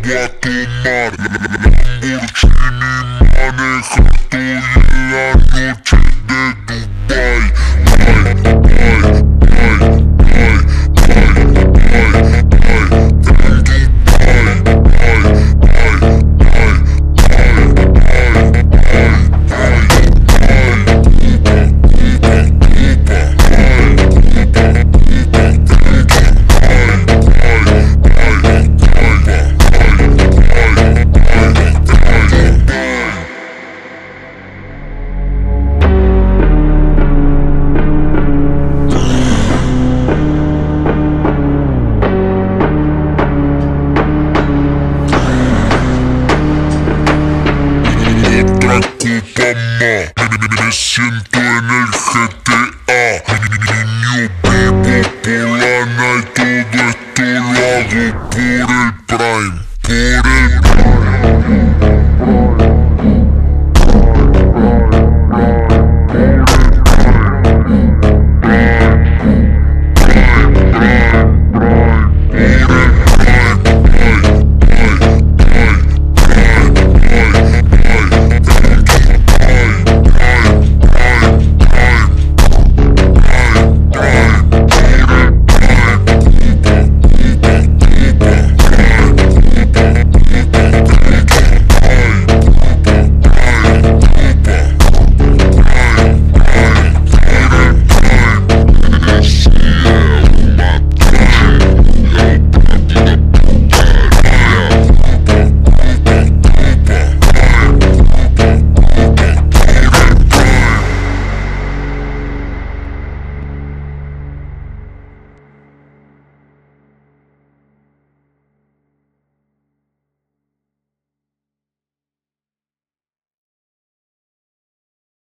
voy a tomar Lamborghini, manejar estoy en la noche de Dubai. Me siento en el GTA, niño vivo por la night, todo esto lo hago por